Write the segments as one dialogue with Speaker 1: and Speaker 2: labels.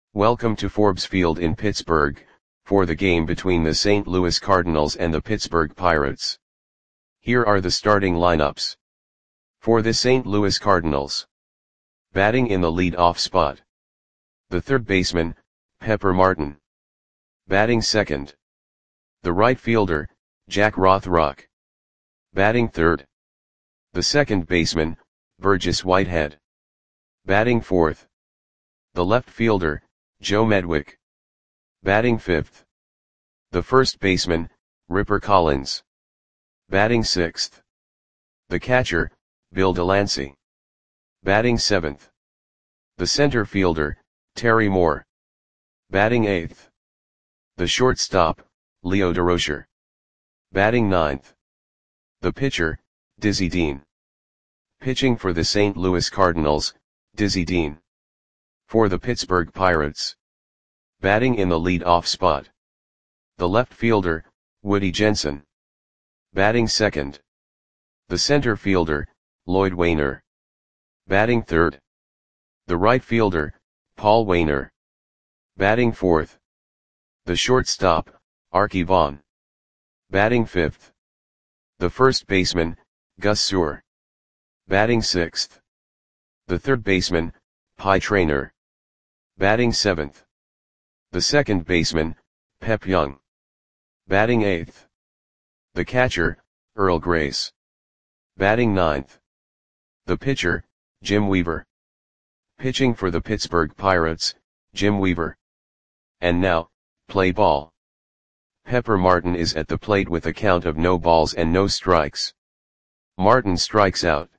Speaker 1: Welcome to Forbes Field in Pittsburgh, for the game between the St. Louis Cardinals and the Pittsburgh Pirates. Here are the starting lineups. For the St. Louis Cardinals. Batting in the lead-off spot. The third baseman, Pepper Martin. Batting second. The right fielder, Jack Rothrock. Batting third. The second baseman, Burgess Whitehead. Batting fourth. The left fielder, Joe Medwick. Batting fifth. The first baseman, Ripper Collins. Batting sixth. The catcher, Bill Delancey. Batting seventh. The center fielder, Terry Moore. Batting eighth. The shortstop, Leo Durocher. Batting ninth. The pitcher, Dizzy Dean. Pitching for the St. Louis Cardinals, Dizzy Dean. For the Pittsburgh Pirates. Batting in the lead-off spot. The left fielder, Woody Jensen. Batting second. The center fielder, Lloyd Wainer. Batting third. The right fielder, Paul Wainer. Batting fourth. The shortstop, Arky Vaughan. Batting fifth. The first baseman, Gus Suhr. Batting sixth. The third baseman, Pie Traynor. Batting seventh. The second baseman, Pep Young. Batting eighth. The catcher, Earl Grace. Batting ninth. The pitcher, Jim Weaver. Pitching for the Pittsburgh Pirates, Jim Weaver. And now, play ball. Pepper Martin is at the plate with a count of no balls and no strikes. Martin strikes out.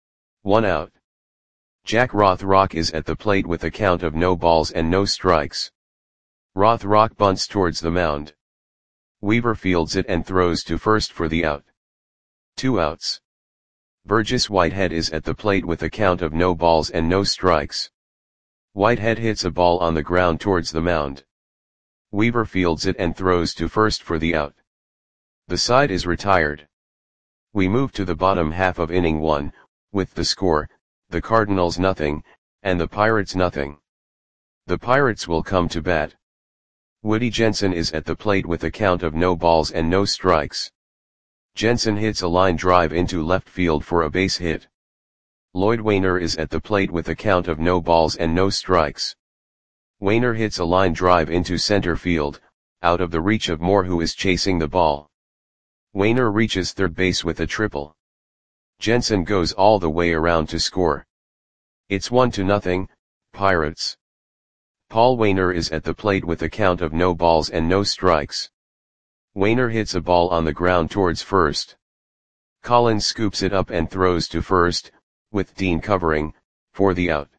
Speaker 1: 1 out. Jack Rothrock is at the plate with a count of no balls and no strikes. Rothrock bunts towards the mound. Weaver fields it and throws to first for the out. 2 outs. Burgess Whitehead is at the plate with a count of no balls and no strikes. Whitehead hits a ball on the ground towards the mound. Weaver fields it and throws to first for the out. The side is retired. We move to the bottom half of inning 1, with the score, the Cardinals nothing, and the Pirates nothing. The Pirates will come to bat. Woody Jensen is at the plate with a count of no balls and no strikes. Jensen hits a line drive into left field for a base hit. Lloyd Wainer is at the plate with a count of no balls and no strikes. Wainer hits a line drive into center field, out of the reach of Moore, who is chasing the ball. Wainer reaches third base with a triple. Jensen goes all the way around to score. It's 1-0, Pirates. Paul Wainer is at the plate with a count of no balls and no strikes. Wainer hits a ball on the ground towards first. Collins scoops it up and throws to first, with Dean covering, for the out.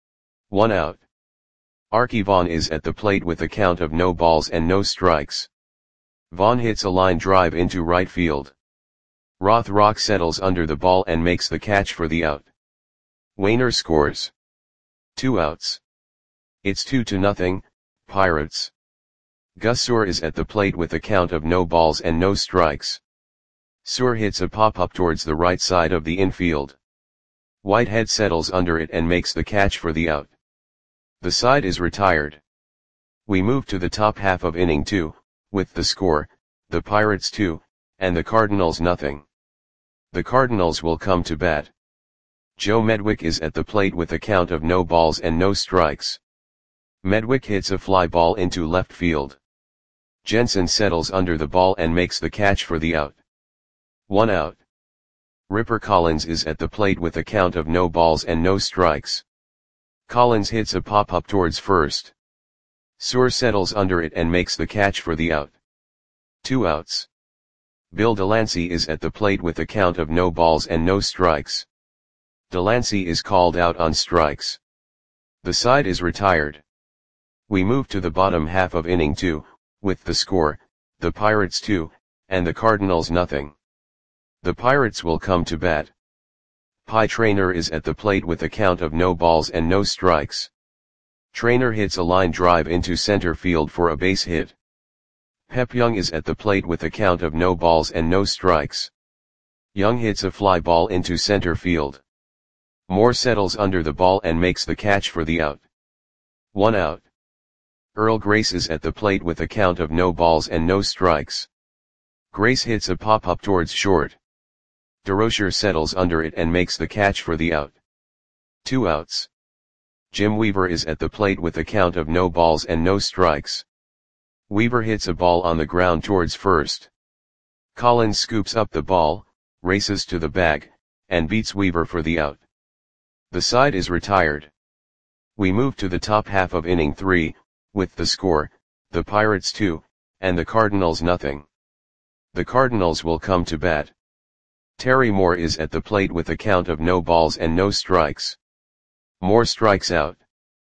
Speaker 1: 1 out. Arky Vaughan is at the plate with a count of no balls and no strikes. Vaughan hits a line drive into right field. Rothrock settles under the ball and makes the catch for the out. Wainer scores. 2 outs. It's 2-0, Pirates. Gus Suhr is at the plate with a count of no balls and no strikes. Suhr hits a pop-up towards the right side of the infield. Whitehead settles under it and makes the catch for the out. The side is retired. We move to the top half of inning 2, with the score, the Pirates 2, and the Cardinals nothing. The Cardinals will come to bat. Joe Medwick is at the plate with a count of no balls and no strikes. Medwick hits a fly ball into left field. Jensen settles under the ball and makes the catch for the out. 1 out. Ripper Collins is at the plate with a count of no balls and no strikes. Collins hits a pop-up towards first. Suhr settles under it and makes the catch for the out. 2 outs. Bill Delancey is at the plate with a count of no balls and no strikes. Delancey is called out on strikes. The side is retired. We move to the bottom half of inning 2, with the score, the Pirates 2, and the Cardinals nothing. The Pirates will come to bat. Pie Traynor is at the plate with a count of no balls and no strikes. Traynor hits a line drive into center field for a base hit. Pep Young is at the plate with a count of no balls and no strikes. Young hits a fly ball into center field. Moore settles under the ball and makes the catch for the out. 1 out. Earl Grace is at the plate with a count of no balls and no strikes. Grace hits a pop-up towards short. DeRocher settles under it and makes the catch for the out. 2 outs. Jim Weaver is at the plate with a count of no balls and no strikes. Weaver hits a ball on the ground towards first. Collins scoops up the ball, races to the bag, and beats Weaver for the out. The side is retired. We move to the top half of inning 3, with the score, the Pirates 2, and the Cardinals nothing. The Cardinals will come to bat. Terry Moore is at the plate with a count of no balls and no strikes. Moore strikes out.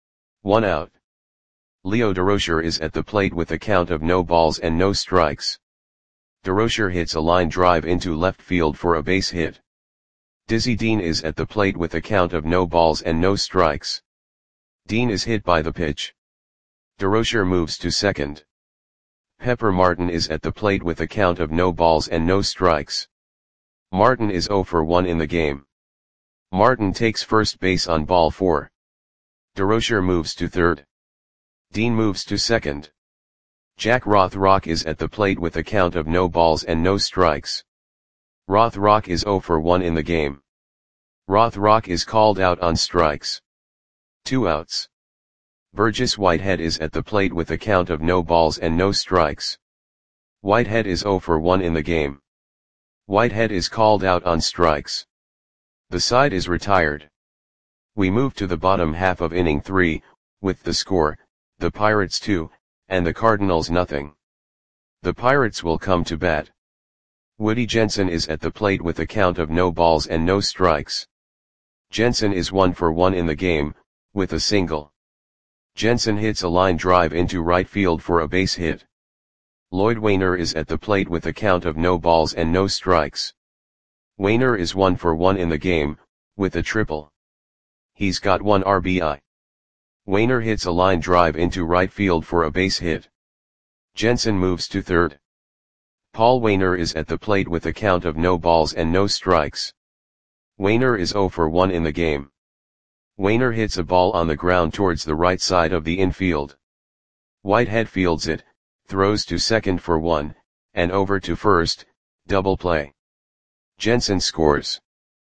Speaker 1: 1 out. Leo DeRocher is at the plate with a count of no balls and no strikes. DeRocher hits a line drive into left field for a base hit. Dizzy Dean is at the plate with a count of no balls and no strikes. Dean is hit by the pitch. DeRocher moves to second. Pepper Martin is at the plate with a count of no balls and no strikes. Martin is 0 for 1 in the game. Martin takes first base on ball 4. DeRocher moves to third. Dean moves to second. Jack Rothrock is at the plate with a count of no balls and no strikes. Rothrock is 0 for 1 in the game. Rothrock is called out on strikes. 2 outs. Burgess Whitehead is at the plate with a count of no balls and no strikes. Whitehead is 0 for 1 in the game. Whitehead is called out on strikes. The side is retired. We move to the bottom half of inning 3, with the score, the Pirates 2, and the Cardinals nothing. The Pirates will come to bat. Woody Jensen is at the plate with a count of no balls and no strikes. Jensen is 1 for 1 in the game, with a single. Jensen hits a line drive into right field for a base hit. Lloyd Wainer is at the plate with a count of no balls and no strikes. Wainer is 1 for 1 in the game, with a triple. He's got 1 RBI. Wainer hits a line drive into right field for a base hit. Jensen moves to third. Paul Wainer is at the plate with a count of no balls and no strikes. Wainer is 0 for 1 in the game. Wainer hits a ball on the ground towards the right side of the infield. Whitehead fields it, throws to second for 1, and over to first, double play. Jensen scores.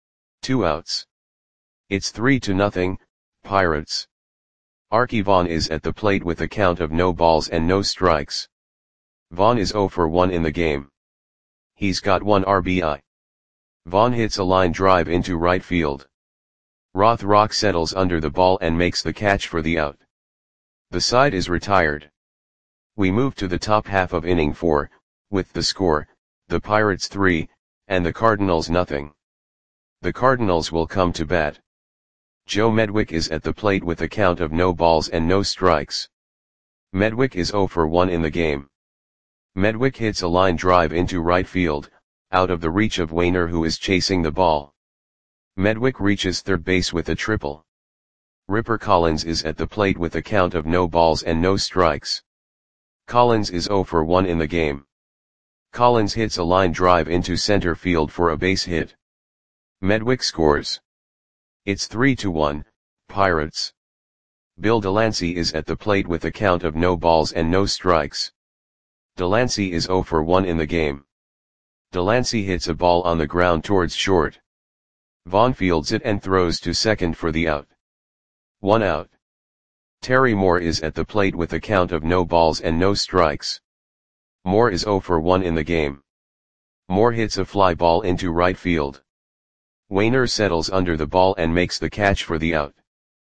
Speaker 1: 2 outs. It's 3-0, Pirates. Archie Vaughn is at the plate with a count of no balls and no strikes. Vaughn is 0 for 1 in the game. He's got 1 RBI. Vaughn hits a line drive into right field. Rothrock settles under the ball and makes the catch for the out. The side is retired. We move to the top half of inning 4, with the score, the Pirates 3, and the Cardinals nothing. The Cardinals will come to bat. Joe Medwick is at the plate with a count of no balls and no strikes. Medwick is 0 for 1 in the game. Medwick hits a line drive into right field, out of the reach of Wainer who is chasing the ball. Medwick reaches third base with a triple. Ripper Collins is at the plate with a count of no balls and no strikes. Collins is 0 for 1 in the game. Collins hits a line drive into center field for a base hit. Medwick scores. It's 3-1, Pirates. Bill Delancey is at the plate with a count of no balls and no strikes. Delancey is 0 for 1 in the game. Delancey hits a ball on the ground towards short. Vaughn fields it and throws to second for the out. 1 out. Terry Moore is at the plate with a count of no balls and no strikes. Moore is 0 for 1 in the game. Moore hits a fly ball into right field. Wainer settles under the ball and makes the catch for the out.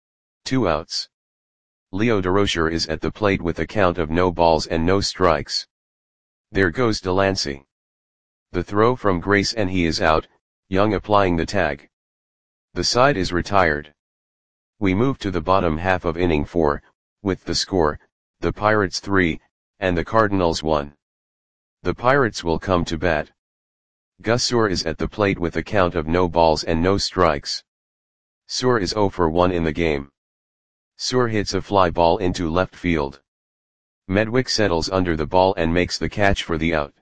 Speaker 1: 2 outs. Leo DeRocher is at the plate with a count of no balls and no strikes. There goes Delancey. The throw from Grace and he is out, Young applying the tag. The side is retired. We move to the bottom half of inning 4, with the score, the Pirates 3, and the Cardinals 1. The Pirates will come to bat. Gus Suhr is at the plate with a count of no balls and no strikes. Suhr is 0 for 1 in the game. Suhr hits a fly ball into left field. Medwick settles under the ball and makes the catch for the out.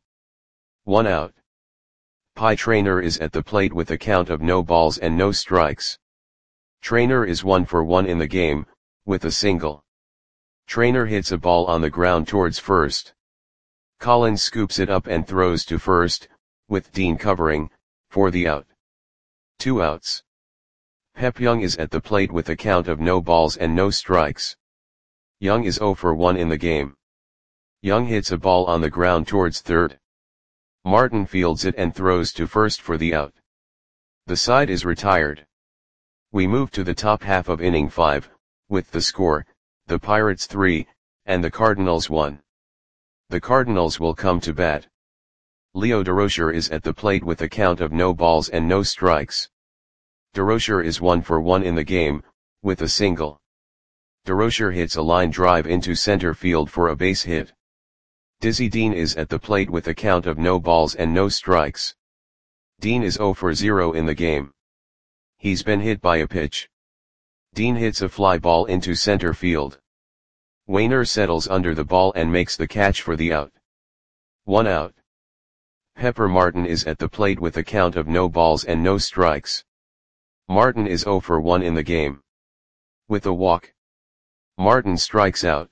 Speaker 1: 1 out. Pie Traynor is at the plate with a count of no balls and no strikes. Traynor is 1 for 1 in the game, with a single. Trainer hits a ball on the ground towards first. Collins scoops it up and throws to first, with Dean covering, for the out. 2 outs. Pep Young is at the plate with a count of no balls and no strikes. Young is 0 for 1 in the game. Young hits a ball on the ground towards third. Martin fields it and throws to first for the out. The side is retired. We move to the top half of inning 5, with the score, the Pirates 3, and the Cardinals 1. The Cardinals will come to bat. Leo Durocher is at the plate with a count of no balls and no strikes. Durocher is 1 for 1 in the game, with a single. Durocher hits a line drive into center field for a base hit. Dizzy Dean is at the plate with a count of no balls and no strikes. Dean is 0 for 0 in the game. He's been hit by a pitch. Dean hits a fly ball into center field. Wainer settles under the ball and makes the catch for the out. 1 out. Pepper Martin is at the plate with a count of no balls and no strikes. Martin is 0 for 1 in the game. With a walk, Martin strikes out.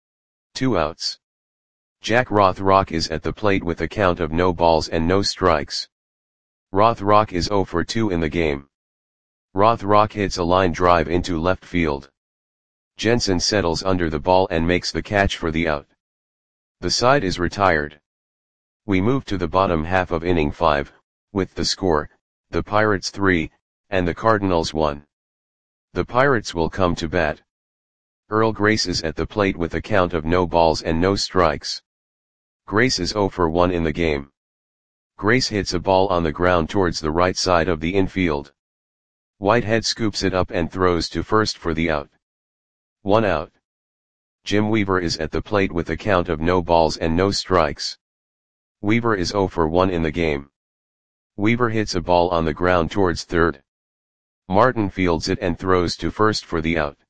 Speaker 1: 2 outs. Jack Rothrock is at the plate with a count of no balls and no strikes. Rothrock is 0 for 2 in the game. Rothrock hits a line drive into left field. Jensen settles under the ball and makes the catch for the out. The side is retired. We move to the bottom half of inning 5, with the score, the Pirates 3, and the Cardinals 1. The Pirates will come to bat. Earl Grace is at the plate with a count of no balls and no strikes. Grace is 0 for 1 in the game. Grace hits a ball on the ground towards the right side of the infield. Whitehead scoops it up and throws to first for the out. 1 out. Jim Weaver is at the plate with a count of no balls and no strikes. Weaver is 0 for 1 in the game. Weaver hits a ball on the ground towards third. Martin fields it and throws to first for the out.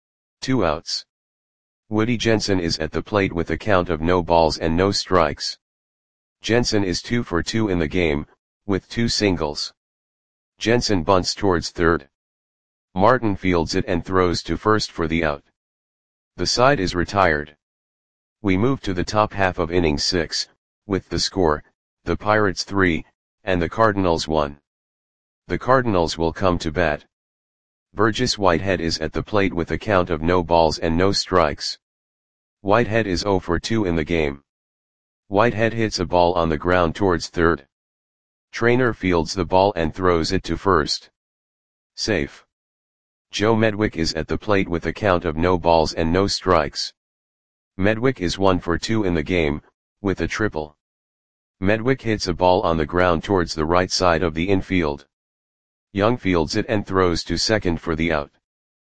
Speaker 1: 2 outs. Woody Jensen is at the plate with a count of no balls and no strikes. Jensen is 2 for 2 in the game, with 2 singles. Jensen bunts towards third. Martin fields it and throws to first for the out. The side is retired. We move to the top half of inning 6, with the score, the Pirates 3, and the Cardinals 1. The Cardinals will come to bat. Burgess Whitehead is at the plate with a count of no balls and no strikes. Whitehead is 0 for 2 in the game. Whitehead hits a ball on the ground towards third. Trainer fields the ball and throws it to first. Safe. Joe Medwick is at the plate with a count of no balls and no strikes. Medwick is 1 for 2 in the game, with a triple. Medwick hits a ball on the ground towards the right side of the infield. Young fields it and throws to second for the out.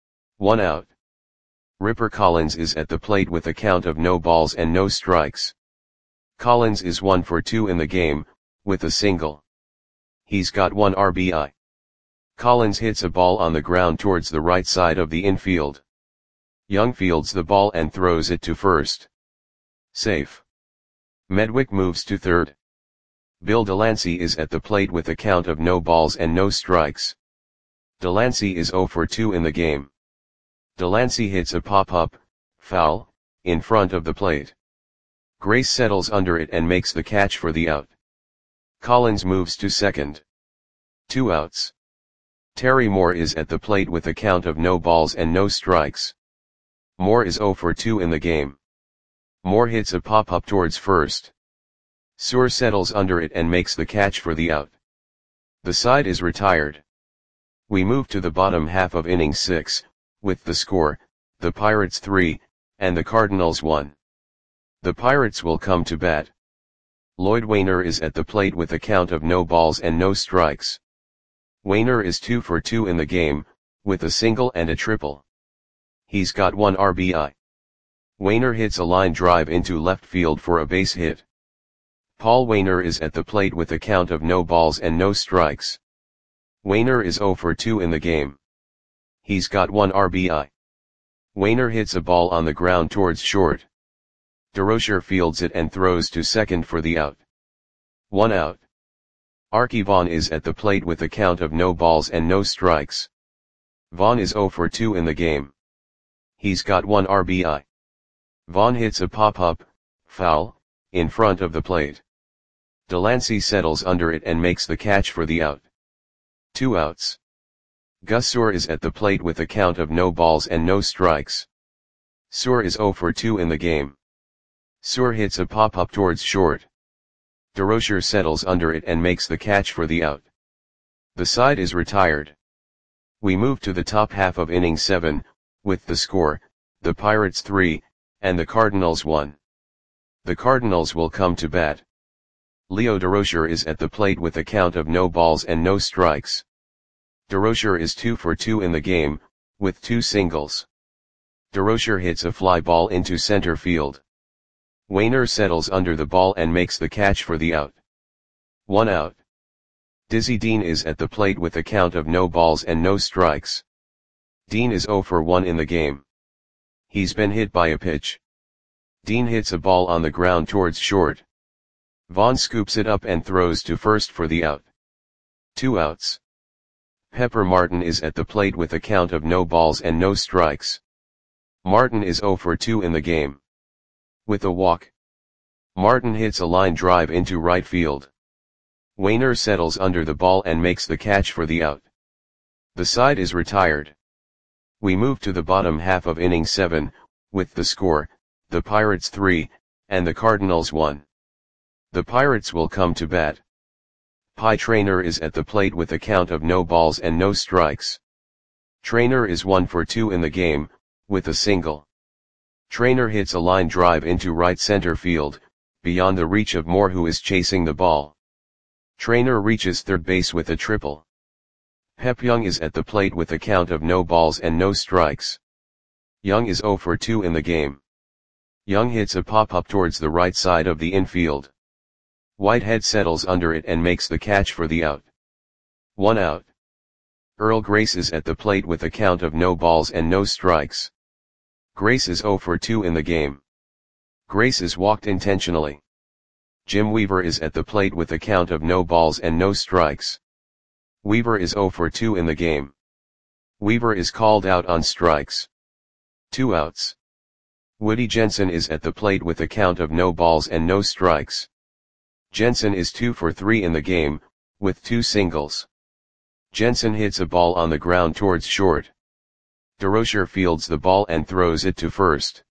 Speaker 1: 1 out. Ripper Collins is at the plate with a count of no balls and no strikes. Collins is 1 for 2 in the game, with a single. He's got 1 RBI. Collins hits a ball on the ground towards the right side of the infield. Young fields the ball and throws it to first. Safe. Medwick moves to third. Bill Delancey is at the plate with a count of no balls and no strikes. Delancey is 0 for 2 in the game. Delancey hits a pop-up, foul, in front of the plate. Grace settles under it and makes the catch for the out. Collins moves to second. 2 outs. Terry Moore is at the plate with a count of no balls and no strikes. Moore is 0 for 2 in the game. Moore hits a pop-up towards first. Sewer settles under it and makes the catch for the out. The side is retired. We move to the bottom half of inning 6, with the score, the Pirates 3, and the Cardinals 1. The Pirates will come to bat. Lloyd Wainer is at the plate with a count of no balls and no strikes. Wainer is 2 for 2 in the game, with a single and a triple. He's got 1 RBI. Wainer hits a line drive into left field for a base hit. Paul Wainer is at the plate with a count of no balls and no strikes. Wainer is 0 for 2 in the game. He's got 1 RBI. Wainer hits a ball on the ground towards short. Durocher fields it and throws to second for the out. 1 out. Archie Vaughn is at the plate with a count of no balls and no strikes. Vaughn is 0 for 2 in the game. He's got 1 RBI. Vaughn hits a pop-up, foul, in front of the plate. Delancey settles under it and makes the catch for the out. 2 outs. Gus Suhr is at the plate with a count of no balls and no strikes. Suhr is 0 for 2 in the game. Suhr hits a pop-up towards short. DeRocher settles under it and makes the catch for the out. The side is retired. We move to the top half of inning 7, with the score, the Pirates 3, and the Cardinals 1. The Cardinals will come to bat. Leo DeRocher is at the plate with a count of no balls and no strikes. DeRocher is 2 for 2 in the game, with 2 singles. DeRocher hits a fly ball into center field. Wainer settles under the ball and makes the catch for the out. 1 out. Dizzy Dean is at the plate with a count of no balls and no strikes. Dean is 0 for 1 in the game. He's been hit by a pitch. Dean hits a ball on the ground towards short. Vaughn scoops it up and throws to first for the out. 2 outs. Pepper Martin is at the plate with a count of no balls and no strikes. Martin is 0 for 2 in the game. With a walk, Martin hits a line drive into right field. Wainer settles under the ball and makes the catch for the out. The side is retired. We move to the bottom half of inning 7, with the score, the Pirates 3, and the Cardinals 1. The Pirates will come to bat. Pie Traynor is at the plate with a count of no balls and no strikes. Traynor is 1 for 2 in the game, with a single. Traynor hits a line drive into right center field, beyond the reach of Moore, who is chasing the ball. Traynor reaches third base with a triple. Pep Young is at the plate with a count of no balls and no strikes. Young is 0 for 2 in the game. Young hits a pop-up towards the right side of the infield. Whitehead settles under it and makes the catch for the out. 1 out. Earl Grace is at the plate with a count of no balls and no strikes. Grace is 0 for 2 in the game. Grace is walked intentionally. Jim Weaver is at the plate with a count of no balls and no strikes. Weaver is 0 for 2 in the game. Weaver is called out on strikes. 2 outs. Woody Jensen is at the plate with a count of no balls and no strikes. Jensen is 2 for 3 in the game, with 2 singles. Jensen hits a ball on the ground towards short. DeRocher fields the ball and throws it to first.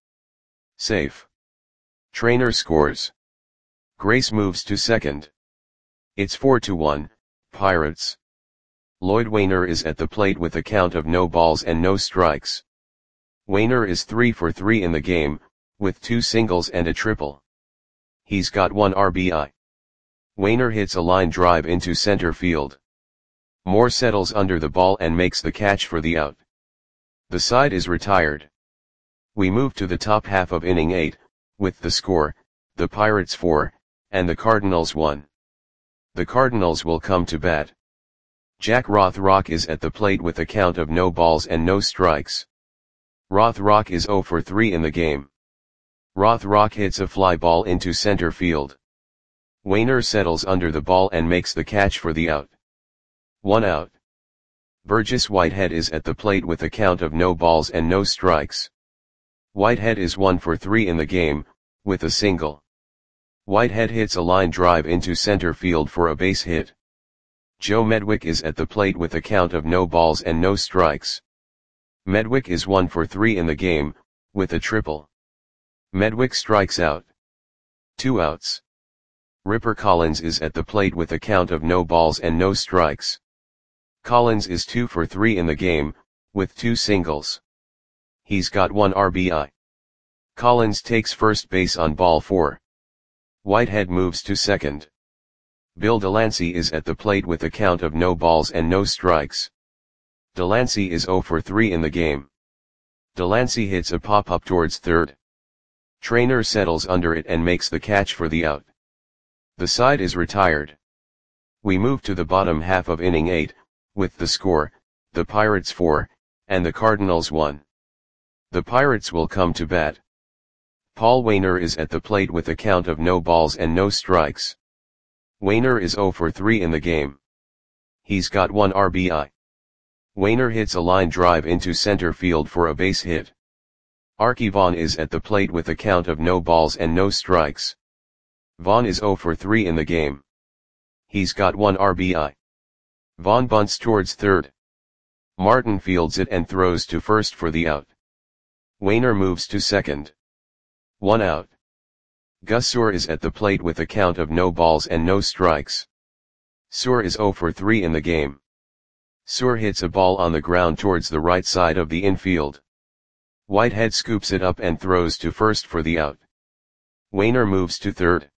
Speaker 1: Safe. Traynor scores. Grace moves to second. It's 4-1, Pirates. Lloyd Wainer is at the plate with a count of no balls and no strikes. Wainer is 3 for 3 in the game, with 2 singles and a triple. He's got 1 RBI. Wainer hits a line drive into center field. Moore settles under the ball and makes the catch for the out. The side is retired. We move to the top half of inning 8, with the score, the Pirates 4, and the Cardinals 1. The Cardinals will come to bat. Jack Rothrock is at the plate with a count of no balls and no strikes. Rothrock is 0 for 3 in the game. Rothrock hits a fly ball into center field. Wainer settles under the ball and makes the catch for the out. 1 out. Burgess Whitehead is at the plate with a count of no balls and no strikes. Whitehead is 1 for 3 in the game, with a single. Whitehead hits a line drive into center field for a base hit. Joe Medwick is at the plate with a count of no balls and no strikes. Medwick is 1 for 3 in the game, with a triple. Medwick strikes out. 2 outs. Ripper Collins is at the plate with a count of no balls and no strikes. Collins is 2 for 3 in the game, with 2 singles. He's got 1 RBI. Collins takes first base on ball 4. Whitehead moves to second. Bill Delancey is at the plate with a count of no balls and no strikes. Delancey is 0 for 3 in the game. Delancey hits a pop-up towards third. Traynor settles under it and makes the catch for the out. The side is retired. We move to the bottom half of inning 8, with the score, the Pirates 4, and the Cardinals 1. The Pirates will come to bat. Paul Wainer is at the plate with a count of no balls and no strikes. Wainer is 0 for 3 in the game. He's got 1 RBI. Wainer hits a line drive into center field for a base hit. Archie Vaughan is at the plate with a count of no balls and no strikes. Vaughan is 0 for 3 in the game. He's got 1 RBI. Vaughan bunts towards third. Martin fields it and throws to first for the out. Wainer moves to second. 1 out. Gus Suhr is at the plate with a count of no balls and no strikes. Suhr is 0 for 3 in the game. Suhr hits a ball on the ground towards the right side of the infield. Whitehead scoops it up and throws to first for the out. Wainer moves to third.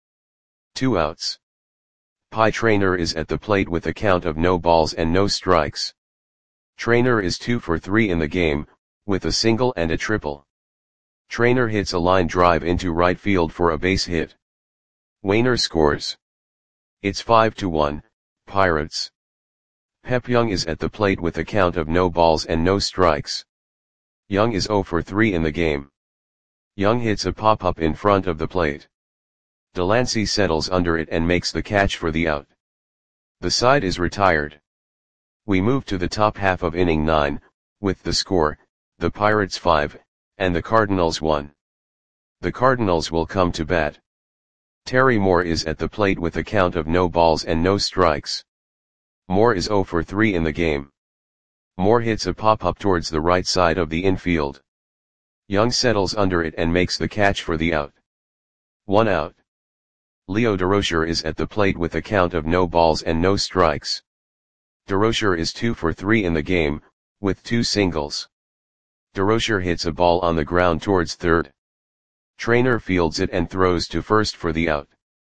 Speaker 1: 2 outs. Pie Traynor is at the plate with a count of no balls and no strikes. Traynor is 2 for 3 in the game, with a single and a triple. Traynor hits a line drive into right field for a base hit. Wainer scores. It's 5-1, Pirates. Pep Young is at the plate with a count of no balls and no strikes. Young is 0 for 3 in the game. Young hits a pop-up in front of the plate. Delancey settles under it and makes the catch for the out. The side is retired. We move to the top half of inning 9, with the score, the Pirates 5, and the Cardinals 1. The Cardinals will come to bat. Terry Moore is at the plate with a count of no balls and no strikes. Moore is 0 for 3 in the game. Moore hits a pop-up towards the right side of the infield. Young settles under it and makes the catch for the out. 1 out. Leo Durocher is at the plate with a count of no balls and no strikes. Durocher is 2 for 3 in the game, with 2 singles. Durocher hits a ball on the ground towards third. Traynor fields it and throws to first for the out.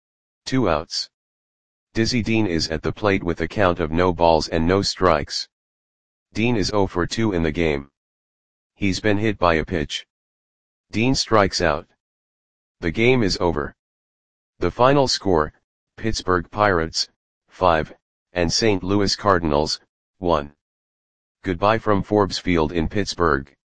Speaker 1: 2 outs. Dizzy Dean is at the plate with a count of no balls and no strikes. Dean is 0 for 2 in the game. He's been hit by a pitch. Dean strikes out. The game is over. The final score, Pittsburgh Pirates, 5, and St. Louis Cardinals, 1. Goodbye from Forbes Field in Pittsburgh.